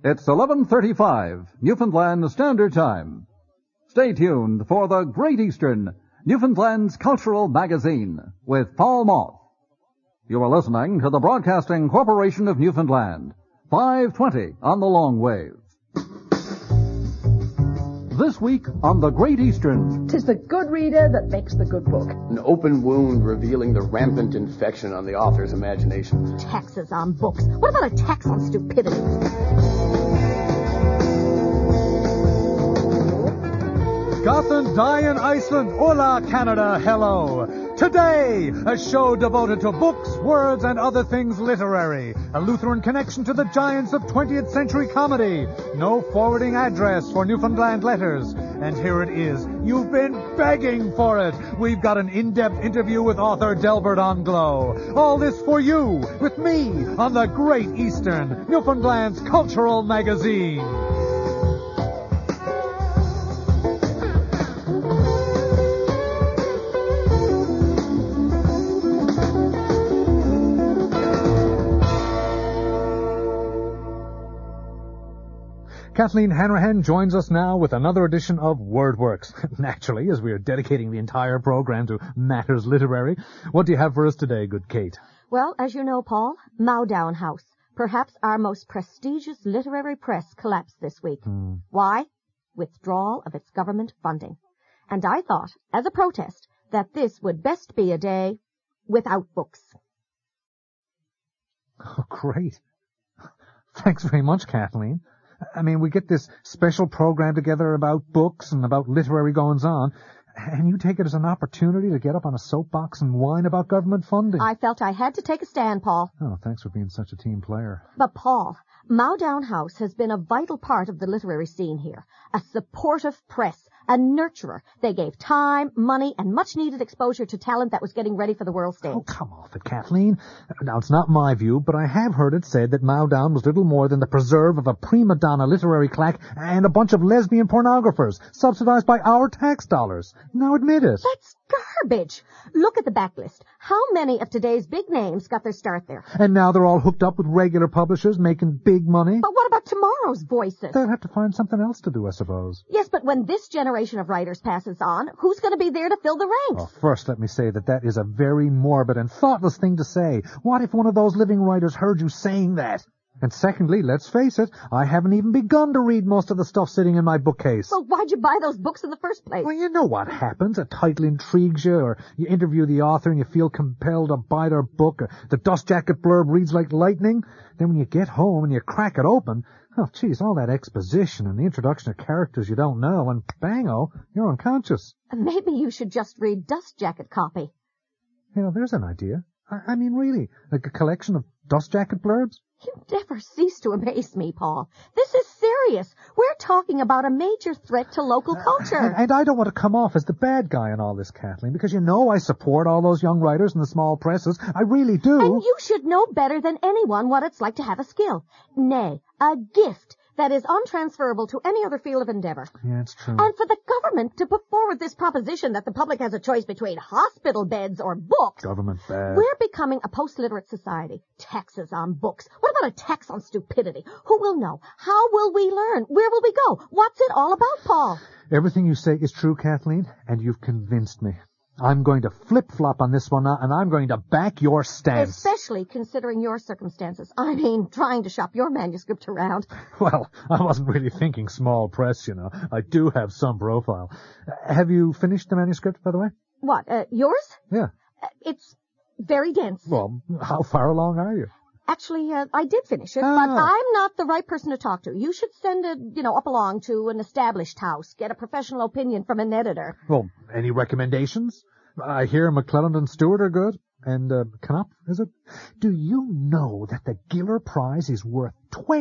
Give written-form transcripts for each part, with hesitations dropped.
It's 11:35, Newfoundland Standard Time. Stay tuned for the Great Eastern, Newfoundland's cultural magazine, with Paul Moth. You are listening to the Broadcasting Corporation of Newfoundland, 520 on the long wave. This week on the Great Eastern. 'Tis the good reader that makes the good book. An open wound revealing the rampant infection on the author's imagination. Taxes on books. What about a tax on stupidity? Gotham die in Iceland. Hola, Canada. Hello. Today, a show devoted to books, words, and other things literary. A Lutheran connection to the giants of 20th century comedy. No forwarding address for Newfoundland letters. And here it is. You've been begging for it. We've got an in-depth interview with author Delbert Onglo. All this for you, with me, on the Great Eastern, Newfoundland's cultural magazine. Kathleen Hanrahan joins us now with another edition of WordWorks. Naturally, as we are dedicating the entire program to matters literary. What do you have for us today, good Kate? Well, as you know, Paul, Mowdown House, perhaps our most prestigious literary press, collapsed this week. Why? Withdrawal of its government funding. And I thought, as a protest, that this would best be a day without books. Oh, great. Thanks very much, Kathleen. I mean, we get this special program together about books and about literary goings-on, and you take it as an opportunity to get up on a soapbox and whine about government funding. I felt I had to take a stand, Paul. Oh, thanks for being such a team player. But, Paul, Mowdown House has been a vital part of the literary scene here. A supportive press, a nurturer. They gave time, money, and much-needed exposure to talent that was getting ready for the world stage. Oh, come off it, Kathleen. Now, it's not my view, but I have heard it said that Mowdown was little more than the preserve of a prima donna literary claque and a bunch of lesbian pornographers, subsidized by our tax dollars. Now admit it. That's garbage. Look at the backlist. How many of today's big names got their start there? And now they're all hooked up with regular publishers, making big money. But what about tomorrow's voices? They'll have to find something else to do, I suppose. Yes, but when this generation of writers passes on, who's going to be there to fill the ranks? Oh, first, let me say that is a very morbid and thoughtless thing to say. What if one of those living writers heard you saying that? And secondly, let's face it, I haven't even begun to read most of the stuff sitting in my bookcase. Well, why'd you buy those books in the first place? Well, you know what happens. A title intrigues you, or you interview the author and you feel compelled to buy their book, or the dust jacket blurb reads like lightning. Then when you get home and you crack it open, oh, geez, all that exposition and the introduction of characters you don't know, and bang-o, you're unconscious. Maybe you should just read Dust Jacket copy. You know, there's an idea. I mean, really, like a collection of dust jacket blurbs? You never cease to amaze me, Paul. This is serious. We're talking about a major threat to local culture. And I don't want to come off as the bad guy in all this, Kathleen, because you know I support all those young writers in the small presses. I really do. And you should know better than anyone what it's like to have a skill. Nay, a gift that is untransferable to any other field of endeavor. Yeah, it's true. And for the government to put forward this proposition that the public has a choice between hospital beds or books. Government bad. We're becoming a post-literate society. Taxes on books. What about a tax on stupidity? Who will know? How will we learn? Where will we go? What's it all about, Paul? Everything you say is true, Kathleen, and you've convinced me. I'm going to flip-flop on this one now, and I'm going to back your stance. Especially considering your circumstances. I mean, trying to shop your manuscript around. Well, I wasn't really thinking small press, you know. I do have some profile. Have you finished the manuscript, by the way? What, yours? Yeah. It's very dense. Well, how far along are you? Actually, I did finish it, but I'm not the right person to talk to. You should send it, up along to an established house. Get a professional opinion from an editor. Well, any recommendations? I hear McClelland and Stewart are good. And, Knupp, is it? Do you know that the Giller Prize is worth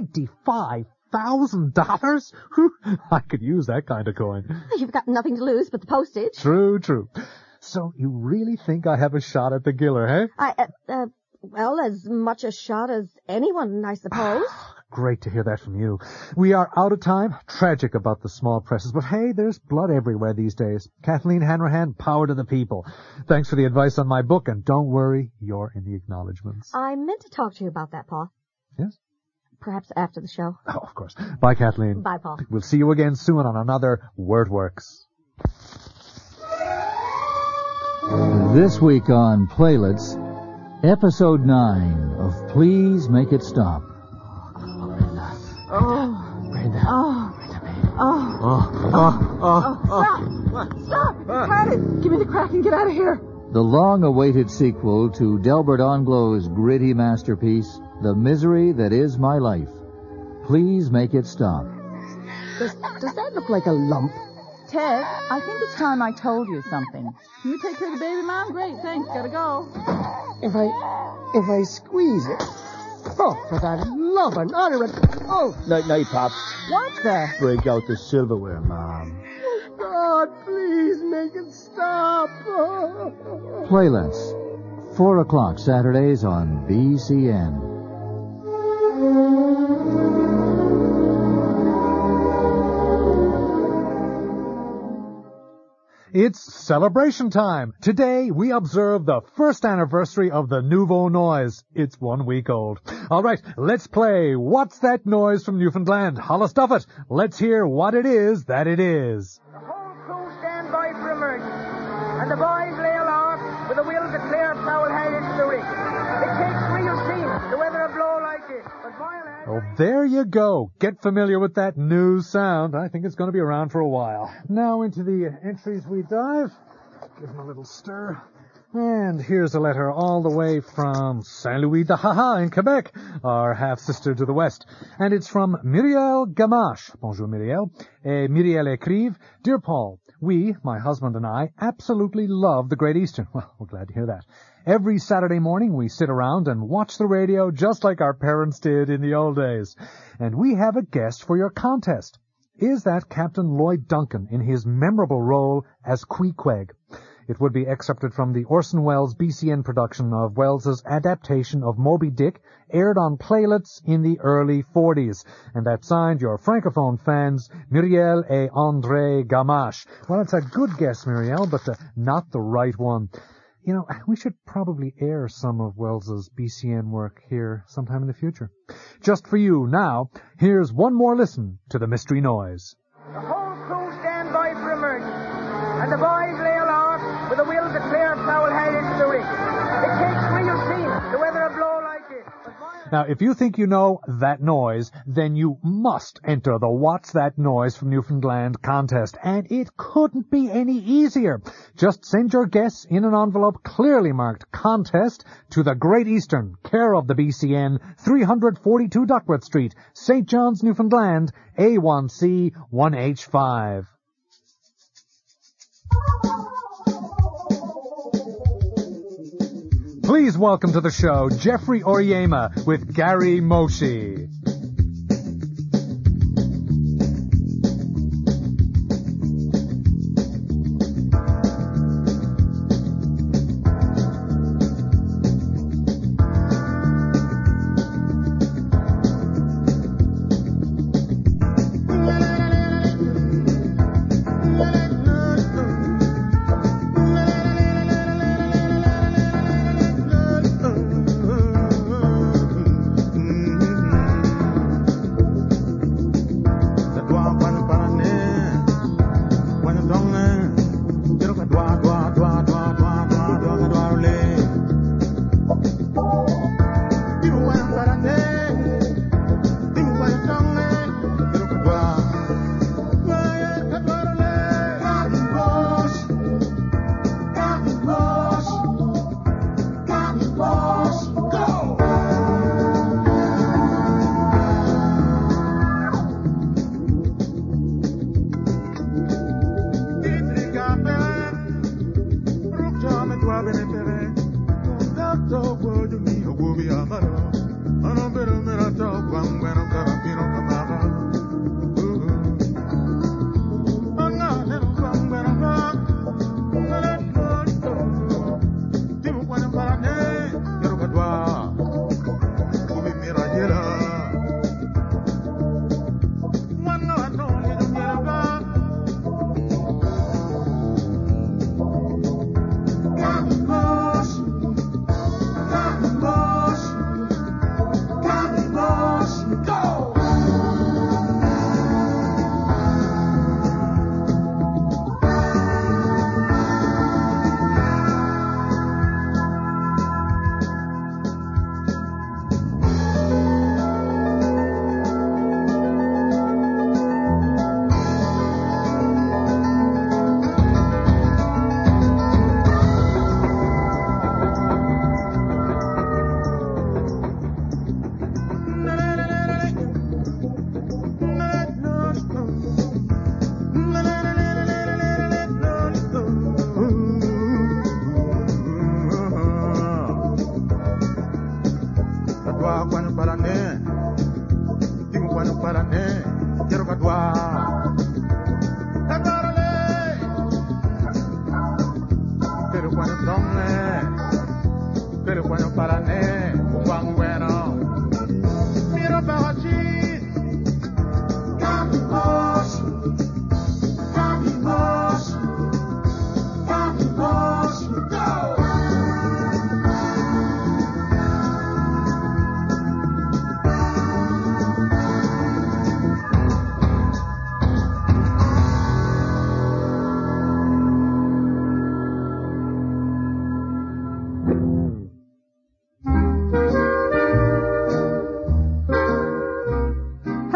$25,000? I could use that kind of coin. You've got nothing to lose but the postage. True. So you really think I have a shot at the Giller, eh? Well, as much a shot as anyone, I suppose. Great to hear that from you. We are out of time. Tragic about the small presses, but hey, there's blood everywhere these days. Kathleen Hanrahan, power to the people. Thanks for the advice on my book, and don't worry, you're in the acknowledgments. I meant to talk to you about that, Paul. Yes? perhaps after the show. Oh, of course. Bye, Kathleen. Bye, Paul. We'll see you again soon on another WordWorks. This week on Playlets, Episode 9 of Please Make It Stop. Stop! Cut it! Give me the crack and get out of here. The long-awaited sequel to Delbert Onglow's gritty masterpiece, The Misery That Is My Life. Please Make It Stop. Does that look like a lump? Ted, I think it's time I told you something. Can you take care of the baby, Mom? Great, thanks. Gotta go. If I squeeze it. Oh, for that loving, honoring. Oh, night, Pops. What's that? Break out the silverware, Mom. Oh, God, please make it stop. Playlets, 4 o'clock Saturdays on BCN. It's celebration time. Today, we observe the first anniversary of the Nouveau Noise. It's 1 week old. All right, let's play What's That Noise from Newfoundland? Holla stuff it. Let's hear what it is that it is. The whole crew stand by for emergency, and the boys lay aloft with the will to clear foul head into the rig. It takes real steam to weather a blow like this, but violence... Oh, there you go. Get familiar with that new sound. I think it's going to be around for a while. Now into the entries we dive. Give them a little stir. And here's a letter all the way from Saint-Louis-de-Haha in Quebec, our half-sister to the west. And it's from Muriel Gamache. Bonjour, Muriel. Muriel écrive, Dear Paul, we, my husband and I, absolutely love the Great Eastern. Well, we're glad to hear that. Every Saturday morning we sit around and watch the radio just like our parents did in the old days. And we have a guest for your contest. Is that Captain Lloyd Duncan in his memorable role as Queequeg? It would be excerpted from the Orson Welles BCN production of Welles's adaptation of Moby Dick, aired on Playlets in the early 40s. And that signed your Francophone fans, Muriel et André Gamache. Well, it's a good guess, Muriel, but not the right one. You know, we should probably air some of Welles's BCN work here sometime in the future. Just for you now, here's one more listen to the mystery noise. The whole crew stand by for emergency, and the boys lay aloft with the will to clear foul head into the rig. It takes real steam to weather a blow like this, but violence... Now, if you think you know that noise, then you must enter the What's That Noise from Newfoundland contest. And it couldn't be any easier. Just send your guess in an envelope clearly marked Contest to the Great Eastern, care of the BCN, 342 Duckworth Street, St. John's, Newfoundland, A1C 1H5. Please welcome to the show, Jeffrey Oriema with Gary Moshi.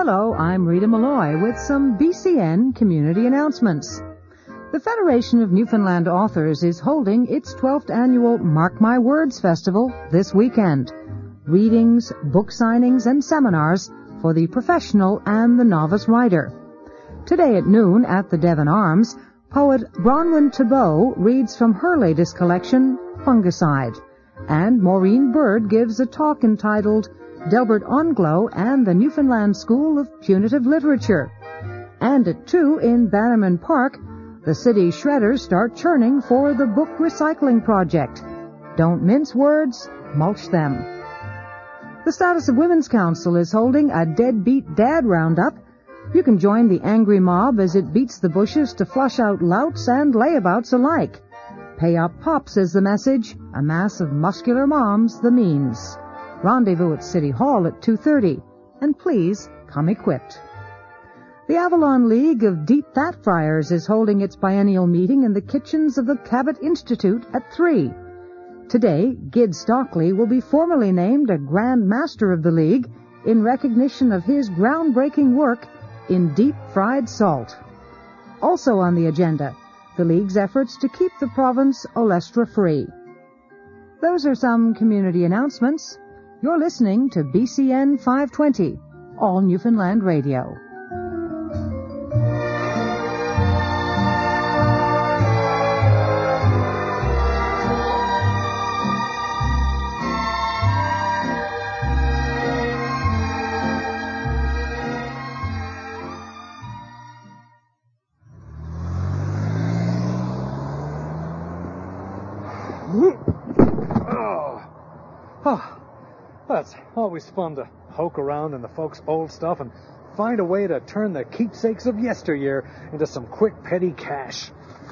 Hello, I'm Rita Malloy with some BCN community announcements. The Federation of Newfoundland Authors is holding its 12th annual Mark My Words Festival this weekend. Readings, book signings, and seminars for the professional and the novice writer. Today at noon at the Devon Arms, poet Bronwyn Thibault reads from her latest collection, Fungicide, and Maureen Bird gives a talk entitled Delbert Onglow and the Newfoundland School of Punitive Literature. And at 2 in Bannerman Park, the city shredders start churning for the book recycling project. Don't mince words, mulch them. The Status of Women's Council is holding a Deadbeat Dad Roundup. You can join the angry mob as it beats the bushes to flush out louts and layabouts alike. Pay up pops is the message, a mass of muscular moms the means. Rendezvous at City Hall at 2:30, and please come equipped. The Avalon League of Deep Fat Friars is holding its biennial meeting in the kitchens of the Cabot Institute at 3. Today, Gid Stockley will be formally named a Grand Master of the League in recognition of his groundbreaking work in deep-fried salt. Also on the agenda, the League's efforts to keep the province olestra-free. Those are some community announcements. You're listening to BCN 520, All Newfoundland Radio. Well, it's always fun to poke around in the folks' old stuff and find a way to turn the keepsakes of yesteryear into some quick petty cash.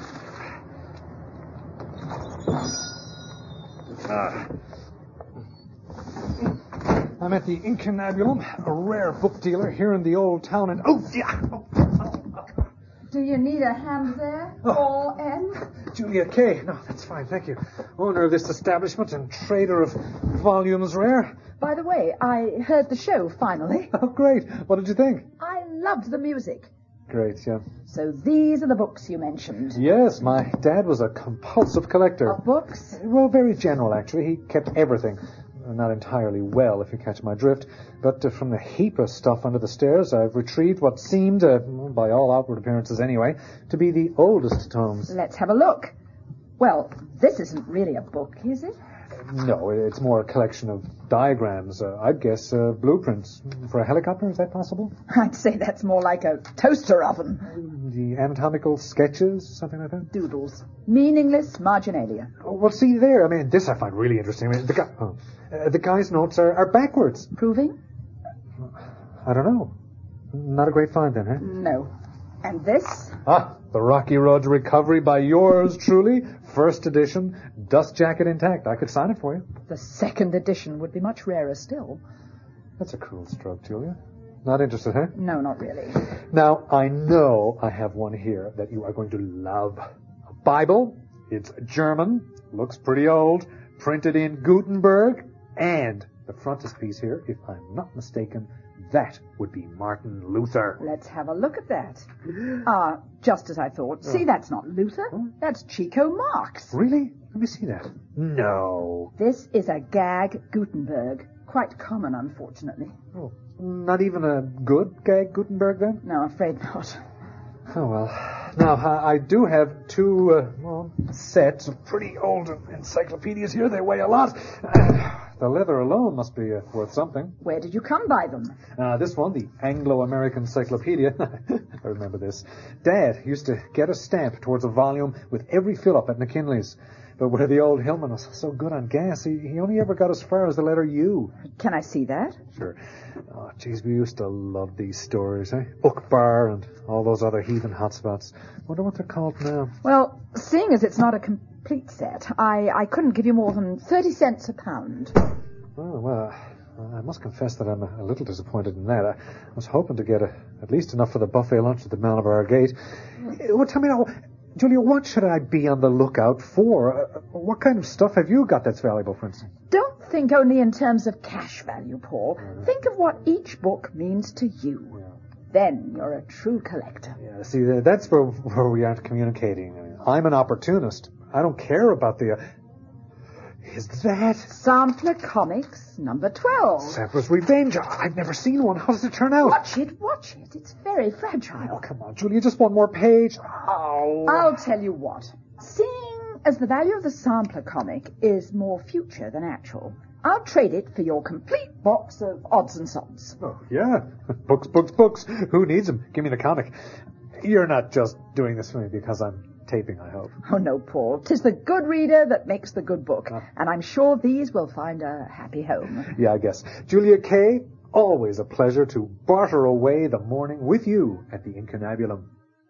I'm at the Incunabulum, a rare book dealer here in the old town, and Do you need a hand there? Paul N? Julia K. No, that's fine, thank you. Owner of this establishment and trader of volumes rare. By the way, I heard the show finally. Oh, great. What did you think? I loved the music. Great, yeah. So these are the books you mentioned. Yes, my dad was a compulsive collector. Of books? Well, very general, actually. He kept everything. Not entirely well, if you catch my drift. But from the heap of stuff under the stairs, I've retrieved what seemed, by all outward appearances anyway, to be the oldest tomes. Let's have a look. Well, this isn't really a book, is it? No, it's more a collection of diagrams. I'd guess blueprints for a helicopter. Is that possible? I'd say that's more like a toaster oven. The anatomical sketches, something like that? Doodles. Meaningless marginalia. Oh, well, see there. I mean, this I find really interesting. I mean, the guy's notes are backwards. Proving? I don't know. Not a great find then, huh? No. And this? The Rocky Road to Recovery by yours truly. First edition, dust jacket intact. I could sign it for you. The second edition would be much rarer still. That's a cruel stroke, Julia. Not interested, huh? No, not really. Now, I know I have one here that you are going to love. A Bible. It's German. Looks pretty old. Printed in Gutenberg. And the frontispiece here, if I'm not mistaken, that would be Martin Luther. Let's have a look at that. Just as I thought. See, that's not Luther. That's Chico Marx. Really? Let me see that. No. This is a gag Gutenberg. Quite common, unfortunately. Oh, not even a good gag Gutenberg, then? No, afraid not. Oh, well. Now, I do have two, sets of pretty old encyclopedias here. They weigh a lot. The leather alone must be worth something. Where did you come by them? This one, the Anglo-American Encyclopedia. I remember this. Dad used to get a stamp towards a volume with every fill-up at McKinley's. But where the old Hillman was so good on gas, he only ever got as far as the letter U. Can I see that? Sure. Oh, geez, we used to love these stories, eh? Book Bar and all those other heathen hotspots. Wonder what they're called now. Well, seeing as it's not a complete set, I couldn't give you more than 30 cents a pound. Oh, well, I must confess that I'm a little disappointed in that. I was hoping to get at least enough for the buffet lunch at the Malabar Gate. Well, tell me now, Julia, what should I be on the lookout for? What kind of stuff have you got that's valuable, for instance? Don't think only in terms of cash value, Paul. Think of what each book means to you. Yeah. Then you're a true collector. Yeah, see, that's where we aren't communicating. I mean, I'm an opportunist. I don't care about the... Is that... Sampler Comics, number 12. Sampler's Revenge. I've never seen one. How does it turn out? Watch it. It's very fragile. Oh, come on, Julia, just one more page. Oh. I'll tell you what. Seeing as the value of the sampler comic is more future than actual, I'll trade it for your complete box of odds and sods. Oh, yeah. Books. Who needs them? Give me the comic. You're not just doing this for me because I'm taping, I hope. Oh, no, Paul. 'Tis the good reader that makes the good book. And I'm sure these will find a happy home. Yeah, I guess. Julia Kay, always a pleasure to barter away the morning with you at the Incunabulum.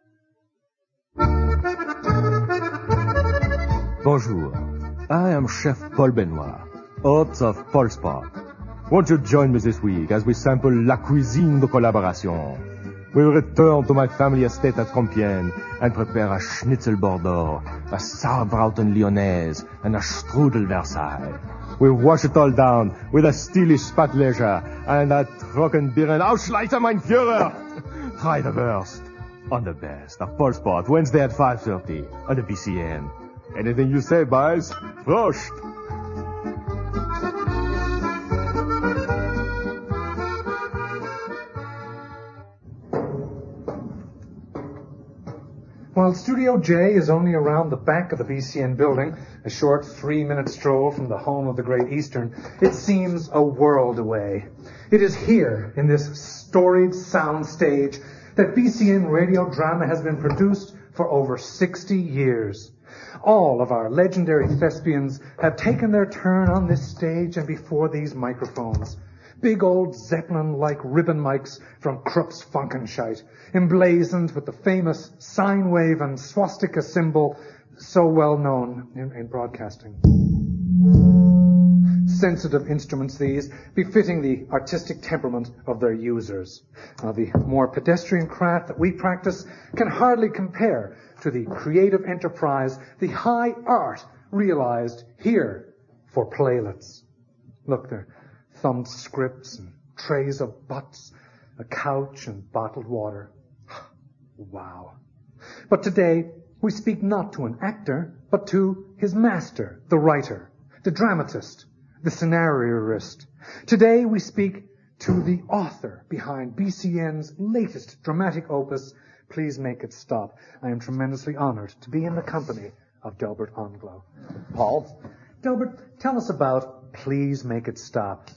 Bonjour. I am Chef Paul Benoit, hôte of Paul Spot. Won't you join me this week as we sample La Cuisine de Collaboration? We'll return to my family estate at Compiègne and prepare a Schnitzel Bordeaux, a Sauerbraten Lyonnaise, and a Strudel Versailles. We'll wash it all down with a stylish Spatleger and a Trockenbeeren Ausschleiter, mein Führer. Try the worst on the best of Paul Spot, Wednesday at 5:30 on the BCN. Anything you say, boys? Prost! While Studio J is only around the back of the BCN building, a short 3-minute stroll from the home of the Great Eastern, it seems a world away. It is here, in this storied sound stage, that BCN radio drama has been produced for over 60 years. All of our legendary thespians have taken their turn on this stage and before these microphones. Big old Zeppelin-like ribbon mics from Krupp's Funkenscheit, emblazoned with the famous sine wave and swastika symbol so well known in broadcasting. Sensitive instruments these, befitting the artistic temperament of their users. The more pedestrian craft that we practice can hardly compare to the creative enterprise, the high art realized here for playlets. Look, they're thumbed scripts and trays of butts, a couch and bottled water. Wow. But today, we speak not to an actor, but to his master, the writer, the dramatist, the scenarioist. Today, we speak to the author behind BCN's latest dramatic opus, Please Make It Stop. I am tremendously honored to be in the company of Delbert Onglow. Paul? Delbert, tell us about Please Make It Stop.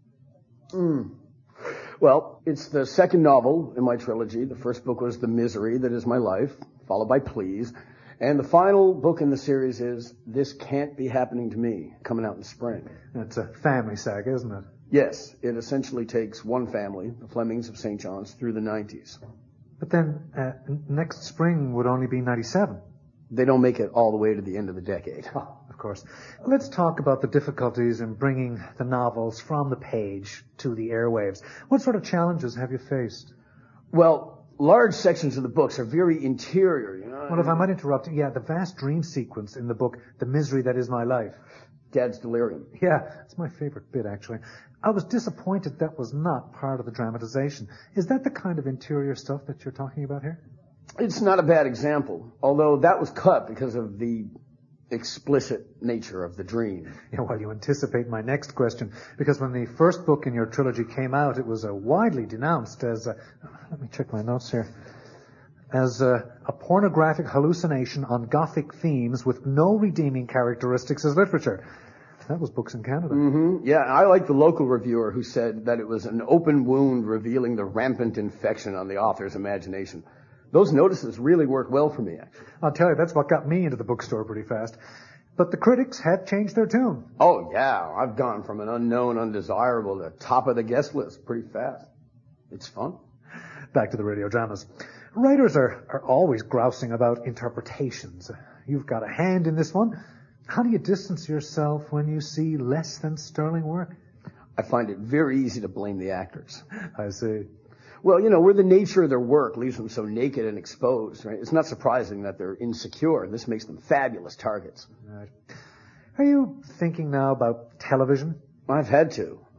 Well, it's the second novel in my trilogy. The first book was The Misery That Is My Life, followed by Please. And the final book in the series is This Can't Be Happening to Me, coming out in the spring. It's a family saga, isn't it? Yes, it essentially takes one family, the Flemings of St. John's, through the 90s. But then next spring would only be 97. They don't make it all the way to the end of the decade. Oh, of course. Let's talk about the difficulties in bringing the novels from the page to the airwaves. What sort of challenges have you faced? Well, large sections of the books are very interior, you know. Well, if I might interrupt, the vast dream sequence in the book, The Misery That Is My Life. Dad's Delirium. Yeah, it's my favorite bit, actually. I was disappointed that was not part of the dramatization. Is that the kind of interior stuff that you're talking about here? It's not a bad example, although that was cut because of the explicit nature of the dream. Yeah, well, you anticipate my next question, because when the first book in your trilogy came out, it was widely denounced as, let me check my notes here, as a pornographic hallucination on Gothic themes with no redeeming characteristics as literature. That was Books in Canada. Mm-hmm. Yeah, I like the local reviewer who said that it was an open wound revealing the rampant infection on the author's imagination. Those notices really worked well for me, actually. I'll tell you, that's what got me into the bookstore pretty fast. But the critics have changed their tune. Oh, yeah. I've gone from an unknown, undesirable to top of the guest list pretty fast. It's fun. Back to the radio dramas. Writers are always grousing about interpretations. You've got a hand in this one. How do you distance yourself when you see less than sterling work? I find it very easy to blame the actors. I see. Well, where the nature of their work leaves them so naked and exposed, right? It's not surprising that they're insecure, and this makes them fabulous targets. Right. Are you thinking now about television? I've had to.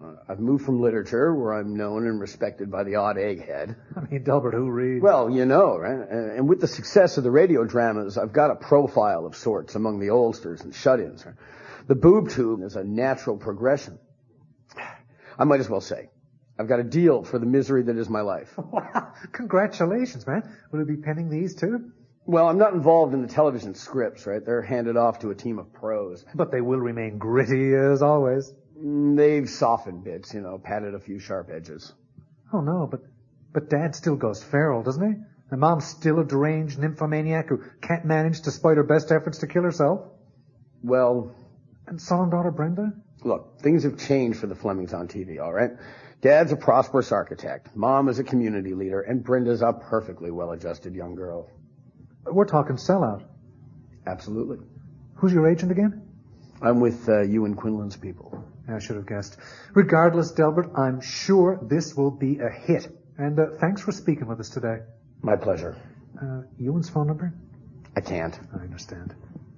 I've moved from literature, where I'm known and respected by the odd egghead. I mean, Delbert, who reads? Well, you know, right? And with the success of the radio dramas, I've got a profile of sorts among the oldsters and shut-ins. The boob tube is a natural progression. I might as well say, I've got a deal for the misery that is my life. Wow, congratulations, man. Will you be penning these too? Well, I'm not involved in the television scripts, right? They're handed off to a team of pros. But they will remain gritty as always. They've softened bits, padded a few sharp edges. Oh, no, but Dad still goes feral, doesn't he? And Mom's still a deranged nymphomaniac who can't manage despite her best efforts to kill herself. Well... And son and daughter Brenda? Look, things have changed for the Flemings on TV, all right? Dad's a prosperous architect. Mom is a community leader. And Brenda's a perfectly well-adjusted young girl. We're talking sellout. Absolutely. Who's your agent again? I'm with you and Quinlan's people. I should have guessed. Regardless, Delbert, I'm sure this will be a hit. And thanks for speaking with us today. My pleasure. Ewan's phone number? I can't. I understand.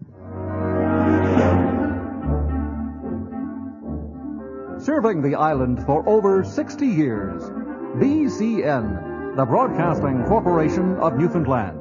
Serving the island for over 60 years. BCN, the Broadcasting Corporation of Newfoundland.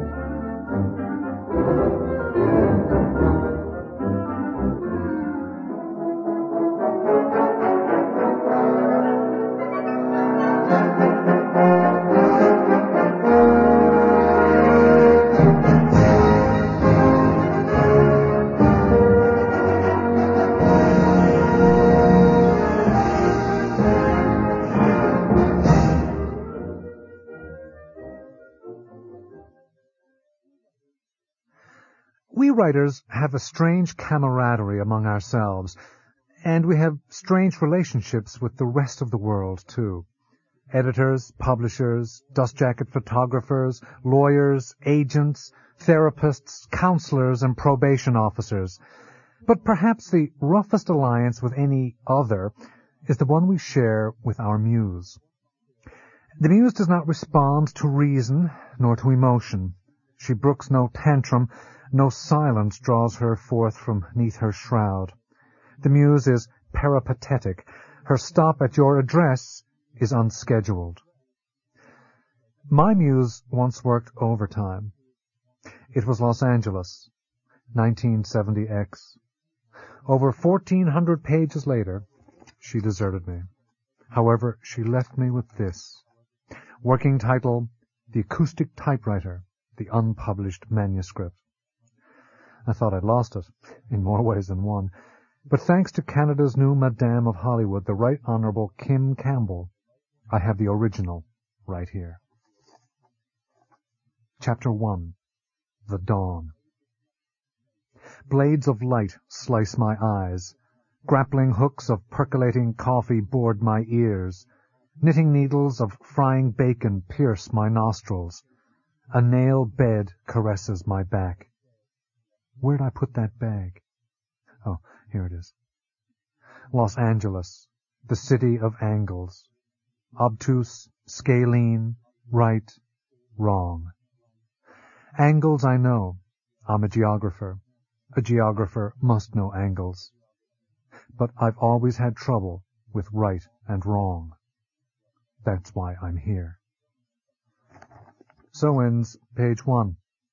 We writers have a strange camaraderie among ourselves, and we have strange relationships with the rest of the world, too. Editors, publishers, dust jacket photographers, lawyers, agents, therapists, counselors, and probation officers. But perhaps the roughest alliance with any other is the one we share with our muse. The muse does not respond to reason nor to emotion. She brooks no tantrum. No silence draws her forth from 'neath her shroud. The muse is peripatetic. Her stop at your address is unscheduled. My muse once worked overtime. It was Los Angeles, 1970X. Over 1,400 pages later, she deserted me. However, she left me with this. Working title, The Acoustic Typewriter, the Unpublished Manuscript. I thought I'd lost it, in more ways than one. But thanks to Canada's new Madame of Hollywood, the Right Honourable Kim Campbell, I have the original right here. Chapter 1. The Dawn. Blades of light slice my eyes. Grappling hooks of percolating coffee board my ears. Knitting needles of frying bacon pierce my nostrils. A nail bed caresses my back. Where'd I put that bag? Oh, here it is. Los Angeles, the city of angles. Obtuse, scalene, right, wrong. Angles I know. I'm a geographer. A geographer must know angles. But I've always had trouble with right and wrong. That's why I'm here. So ends page 1.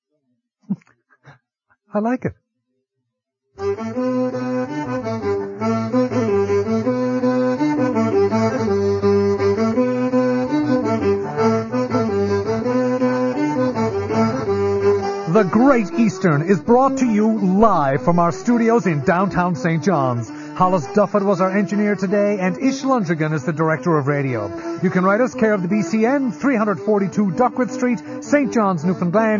I like it. The Great Eastern is brought to you live from our studios in downtown St. John's. Hollis Duffett was our engineer today, and Ish Lundrigan is the director of radio. You can write us care of the BCN, 342 Duckworth Street, St. John's, Newfoundland,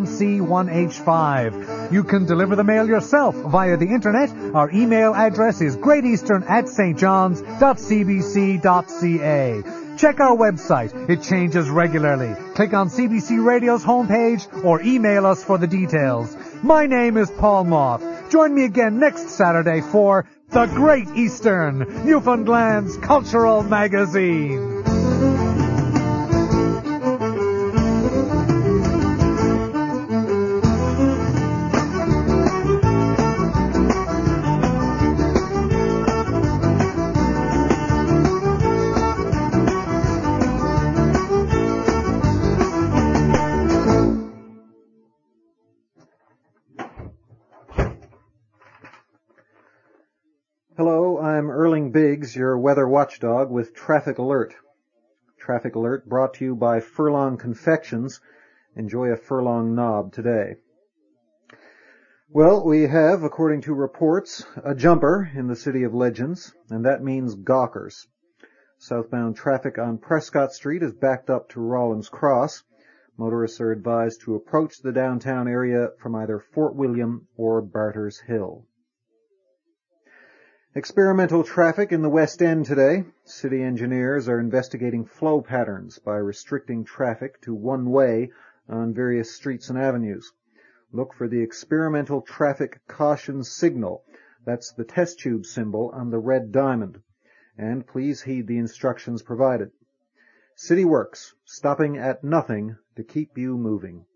A1C1H5. You can deliver the mail yourself via the internet. Our email address is greateastern@stjohns.cbc.ca. Check our website. It changes regularly. Click on CBC Radio's homepage or email us for the details. My name is Paul Moth. Join me again next Saturday for The Great Eastern, Newfoundland's cultural magazine. Sam Biggs, your weather watchdog, with Traffic Alert. Traffic Alert brought to you by Furlong Confections. Enjoy a furlong knob today. Well, we have, according to reports, a jumper in the City of Legends, and that means gawkers. Southbound traffic on Prescott Street is backed up to Rawlins Cross. Motorists are advised to approach the downtown area from either Fort William or Barters Hill. Experimental traffic in the West End today. City engineers are investigating flow patterns by restricting traffic to one way on various streets and avenues. Look for the experimental traffic caution signal. That's the test tube symbol on the red diamond. And please heed the instructions provided. City Works, stopping at nothing to keep you moving.